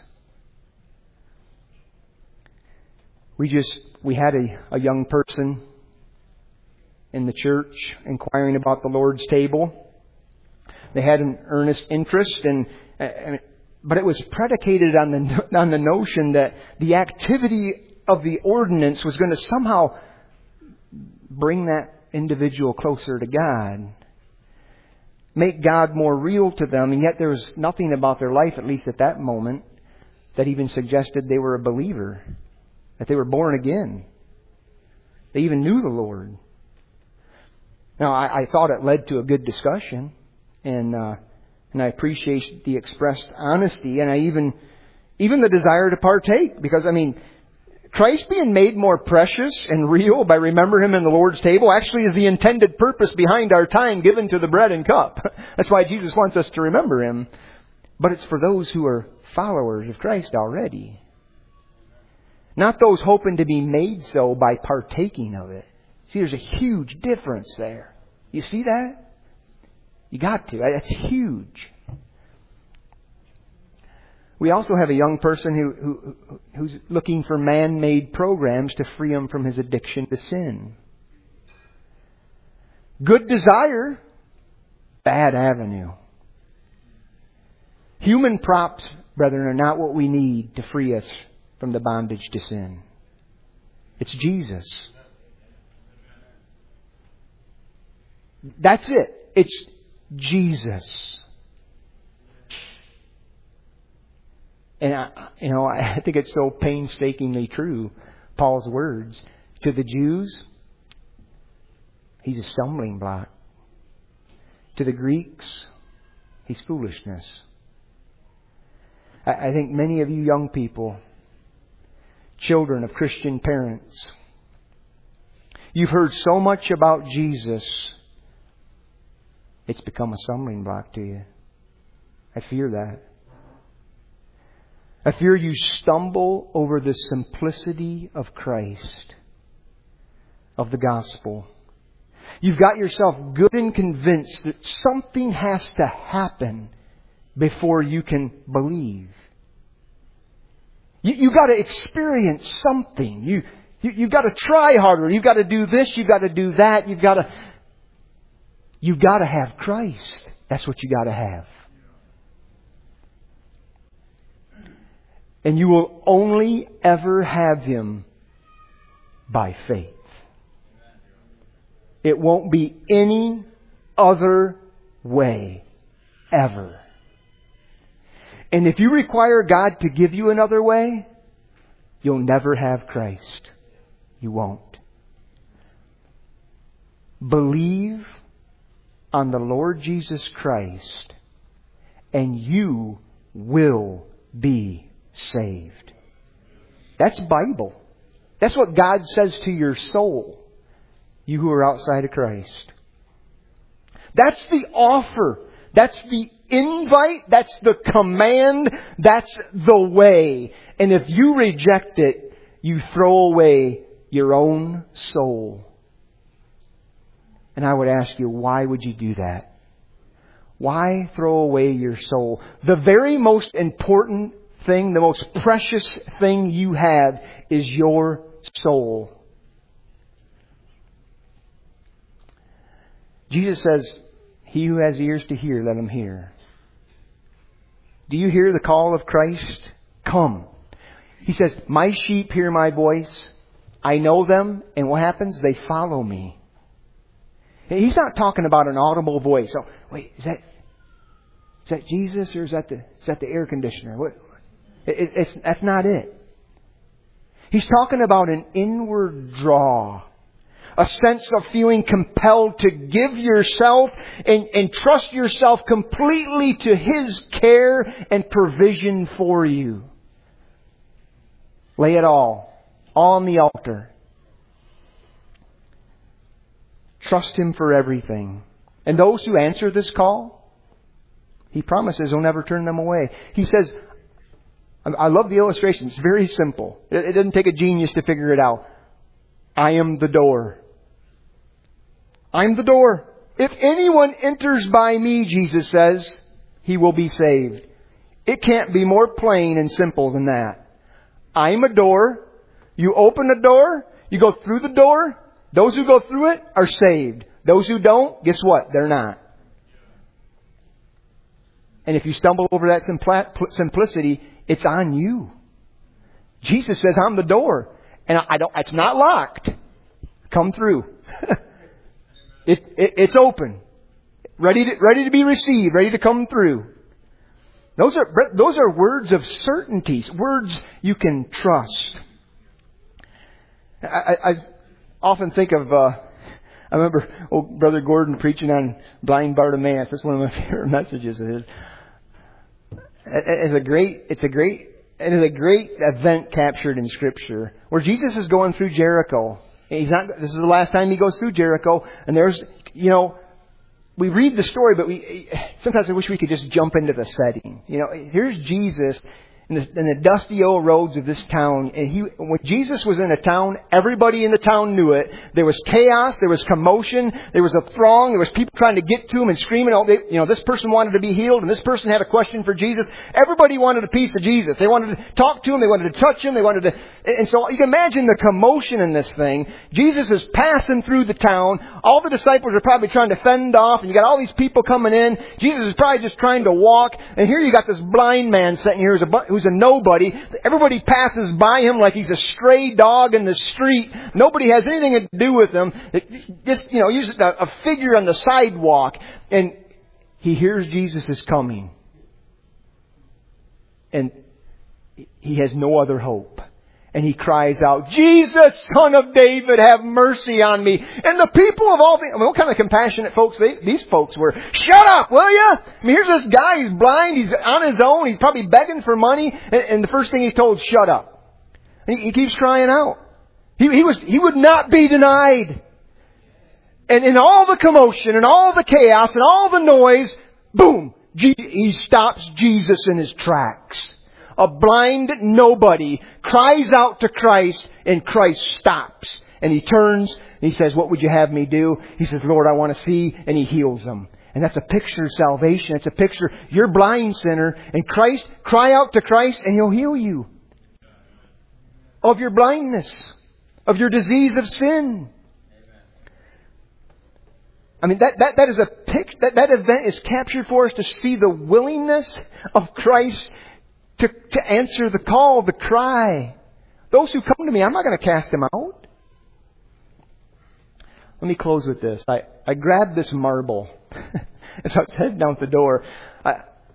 We just, we had a, a young person in the church inquiring about the Lord's table. They had an earnest interest, and, and but it was predicated on the on the notion that the activity of the ordinance was going to somehow bring that individual closer to God, make God more real to them, and yet there was nothing about their life, at least at that moment, that even suggested they were a believer, that they were born again. They even knew the Lord. Now, I, I thought it led to a good discussion, and uh, and I appreciate the expressed honesty, and I even even the desire to partake, because I mean, Christ being made more precious and real by remembering Him in the Lord's table actually is the intended purpose behind our time given to the bread and cup. That's why Jesus wants us to remember Him. But it's for those who are followers of Christ already. Not those hoping to be made so by partaking of it. See, there's a huge difference there. You see that? You got to. That's huge. We also have a young person who, who who's looking for man-made programs to free him from his addiction to sin. Good desire, bad avenue. Human props, brethren, are not what we need to free us from the bondage to sin. It's Jesus. That's it. It's Jesus. And, I, you know, I think it's so painstakingly true, Paul's words. To the Jews, He's a stumbling block. To the Greeks, He's foolishness. I, I think many of you young people, children of Christian parents, you've heard so much about Jesus, it's become a stumbling block to you. I fear that. I fear you stumble over the simplicity of Christ, of the gospel. You've got yourself good and convinced that something has to happen before you can believe. You, you've got to experience something. You, you, you've got to try harder. You've got to do this. You've got to do that. You've got to, you've got to have Christ. That's what you got to have. And you will only ever have Him by faith. It won't be any other way, ever. And if you require God to give you another way, you'll never have Christ. You won't. Believe on the Lord Jesus Christ, and you will be saved. That's Bible. That's what God says to your soul, you who are outside of Christ. That's the offer. That's the invite. That's the command. That's the way. And if you reject it, you throw away your own soul. And I would ask you, why would you do that? Why throw away your soul? The very most important thing, the most precious thing you have is your soul. Jesus says, he who has ears to hear, let him hear. Do you hear the call of Christ? Come. He says, my sheep hear my voice. I know them. And what happens? They follow me. He's not talking about an audible voice. Oh, wait, is that is that Jesus or is that the is that the air conditioner? What? It, it's that's not it. He's talking about an inward draw, a sense of feeling compelled to give yourself and, and trust yourself completely to His care and provision for you. Lay it all, all on the altar. Trust Him for everything. And those who answer this call, He promises He'll never turn them away. He says, I love the illustration. It's very simple. It doesn't take a genius to figure it out. I am the door. I'm the door. If anyone enters by me, Jesus says, he will be saved. It can't be more plain and simple than that. I'm a door. You open the door. You go through the door. Those who go through it are saved. Those who don't, guess what? They're not. And if you stumble over that simplicity, it's on you. Jesus says, I'm the door. And I don't, it's not locked. Come through. it, it, it's open. Ready to, ready to be received. Ready to come through. Those are, those are words of certainties. Words you can trust. I, I, I often think of, uh, I remember old Brother Gordon preaching on blind Bartimaeus. That's one of my favorite messages of his. It's a great, it's a great, it is a great event captured in Scripture where Jesus is going through Jericho. He's not. This is the last time He goes through Jericho, and there's, you know, we read the story, but we sometimes I wish we could just jump into the setting. You know, here's Jesus in the, in the dusty old roads of this town. And he, when Jesus was in a town, everybody in the town knew it. There was chaos. There was commotion. There was a throng. There was people trying to get to Him and screaming. Oh, they, you know, this person wanted to be healed, and this person had a question for Jesus. Everybody wanted a piece of Jesus. They wanted to talk to Him. They wanted to touch Him. They wanted to, and so you can imagine the commotion in this thing. Jesus is passing through the town. All the disciples are probably trying to fend off, and you got all these people coming in. Jesus is probably just trying to walk, and here you got this blind man sitting here who's a who's a nobody. Everybody passes by him like he's a stray dog in the street. Nobody has anything to do with him. It just, you know, he's a, a figure on the sidewalk. And he hears Jesus is coming. And he has no other hope. And he cries out, Jesus, Son of David, have mercy on me. And the people of all the... I mean, what kind of compassionate folks they, these folks were. Shut up, will you? I mean, here's this guy, he's blind, he's on his own, he's probably begging for money. And, and the first thing he's told, shut up. And he, he keeps crying out. He, he was, he would not be denied. And in all the commotion and all the chaos and all the noise, boom, he stops Jesus in his tracks. A blind nobody cries out to Christ, and Christ stops. And He turns and He says, what would you have me do? He says, Lord, I want to see. And He heals them. And that's a picture of salvation. It's a picture, you're blind, sinner. And Christ, cry out to Christ and He'll heal you. Of your blindness. Of your disease of sin. I mean, that, that, that is a pic, that, that event is captured for us to see the willingness of Christ To, to answer the call, the cry. Those who come to me, I'm not going to cast them out. Let me close with this. I, I grabbed this marble as I was heading out the door. I,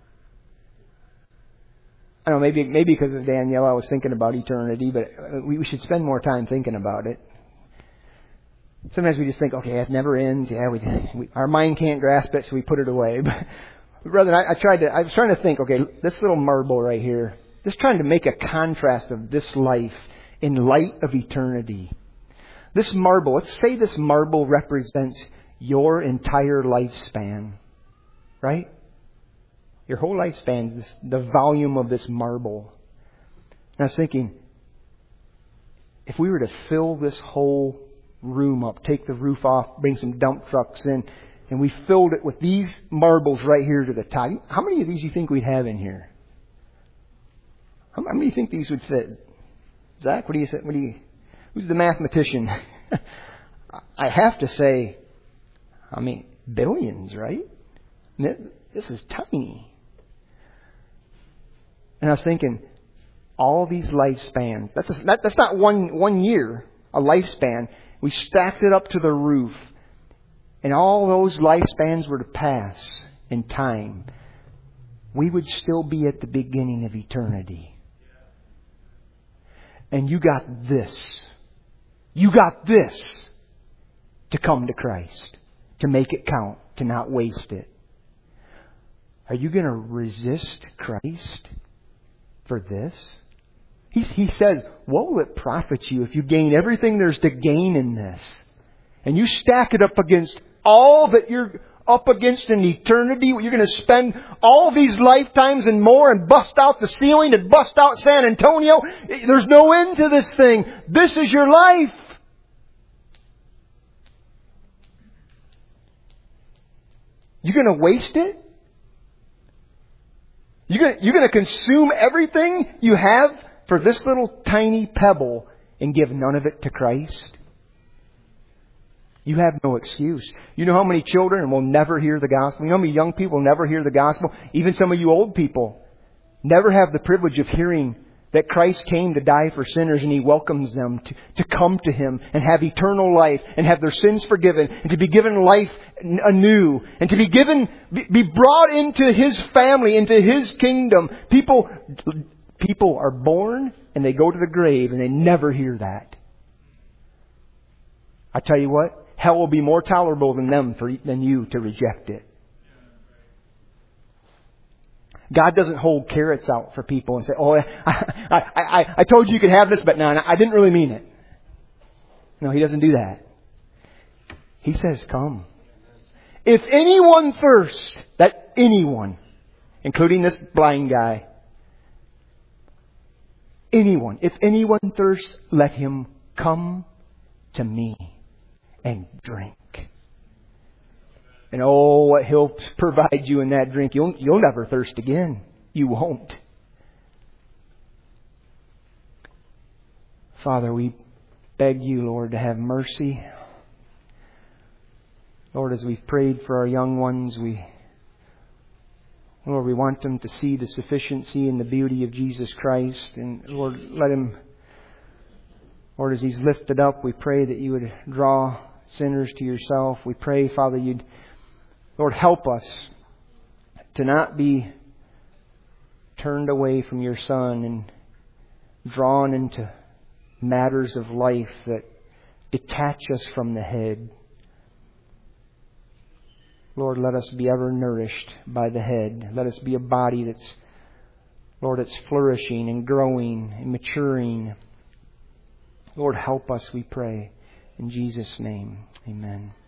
I don't know, maybe maybe because of Danielle, I was thinking about eternity, but we, we should spend more time thinking about it. Sometimes we just think, okay, it never ends. Yeah, we, we our mind can't grasp it, so we put it away. But Brother, I, I tried to. I was trying to think. Okay, this little marble right here. Just trying to make a contrast of this life in light of eternity. This marble. Let's say this marble represents your entire lifespan, right? Your whole lifespan. This, the volume of this marble. And I was thinking, if we were to fill this whole room up, take the roof off, bring some dump trucks in. And we filled it with these marbles right here to the top. How many of these do you think we'd have in here? How many do you think these would fit? Zach, what do you say? What do you? Who's the mathematician? I have to say, I mean, billions, right? This is tiny. And I was thinking, all these lifespans. That's a, that, that's not one one year, a lifespan. We stacked it up to the roof. and all those lifespans were to pass in time, we would still be at the beginning of eternity. And you got this. You got this to come to Christ, to make it count, to not waste it. Are you going to resist Christ for this? He, he says, what will it profit you if you gain everything there's to gain in this? And you stack it up against all that you're up against in eternity. You're going to spend all these lifetimes and more and bust out the ceiling and bust out San Antonio. There's no end to this thing. This is your life. You're going to waste it? You're going to, you're going to consume everything you have for this little tiny pebble and give none of it to Christ? You have no excuse. You know how many children will never hear the gospel? You know how many young people never hear the gospel? Even some of you old people never have the privilege of hearing that Christ came to die for sinners and He welcomes them to, to come to Him and have eternal life and have their sins forgiven and to be given life anew and to be given, be brought into His family, into His kingdom. People, people are born and they go to the grave and they never hear that. I tell you what, hell will be more tolerable than them for, than you to reject it. God doesn't hold carrots out for people and say, oh, I, I, I, I told you you could have this, but no, I didn't really mean it. No, He doesn't do that. He says, come. If anyone thirsts, that anyone, including this blind guy, anyone, if anyone thirsts, let him come to me and drink. And oh, what He'll provide you in that drink. You'll, you'll never thirst again. You won't. Father, we beg You, Lord, to have mercy. Lord, as we've prayed for our young ones, we, Lord, we want them to see the sufficiency and the beauty of Jesus Christ. And Lord, let Him, Lord, as He's lifted up, we pray that You would draw sinners to Yourself. We pray, Father, You'd, Lord, help us to not be turned away from Your Son and drawn into matters of life that detach us from the head. Lord, let us be ever nourished by the head. Let us be a body that's, Lord, it's flourishing and growing and maturing. Lord, help us, we pray. In Jesus' name, amen.